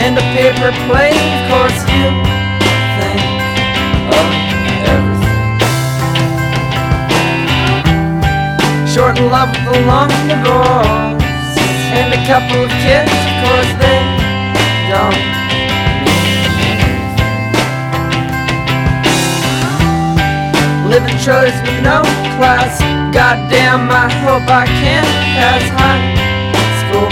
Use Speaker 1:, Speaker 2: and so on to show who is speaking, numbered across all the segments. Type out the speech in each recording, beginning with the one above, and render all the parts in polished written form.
Speaker 1: and a paper plane. Of course you think of everything. Short in love with a long divorce and a couple of kids. Of course they don't mean anything. Living trailers with no class. Goddamn, I hope I can pass high school.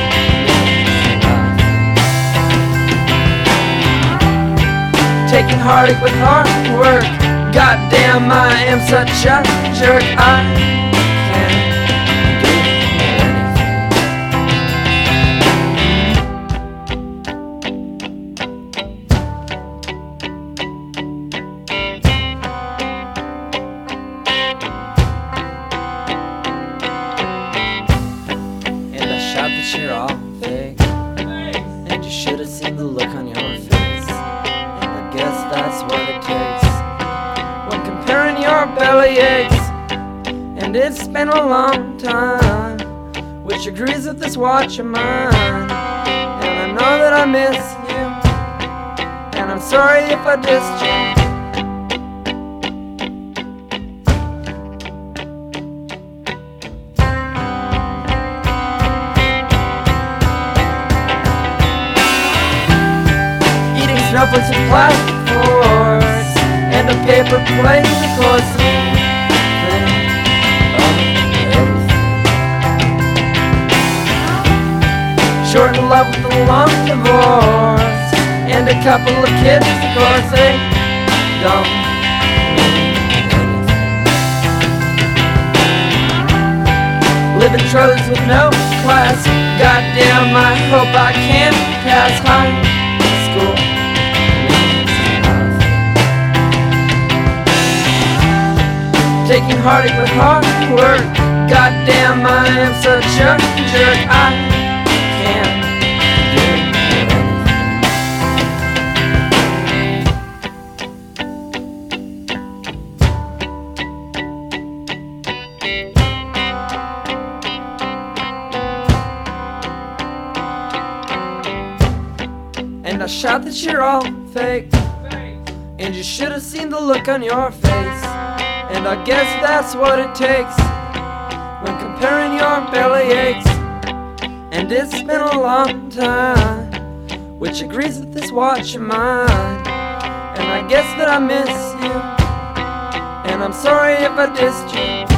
Speaker 1: Taking heartache with hard work. Goddamn, I am such a jerk. I can't do anything. And I shout that you're all fake, and you should have seen the look on your face. Guess that's what it takes when comparing your belly aches. And it's been a long time, which agrees with this watch of mine. And I know that I miss you, and I'm sorry if I dissed you. Snowflakes with plastic forks and a paper plate. Of course you think of everything. Short in love with a long divorce and a couple of kids. Of course they don't mean anything. Living trailers with no class. Goddamn, I hope I can pass high school. Taking heartache with hard work. Goddamn, I am such a jerk. I can't do anything. And I shout that you're all fake, and you should have seen the look on your face. And I guess that's what it takes when comparing your belly aches. And it's been a long time, which agrees with this watch of mine. And I guess that I miss you, and I'm sorry if I dissed you.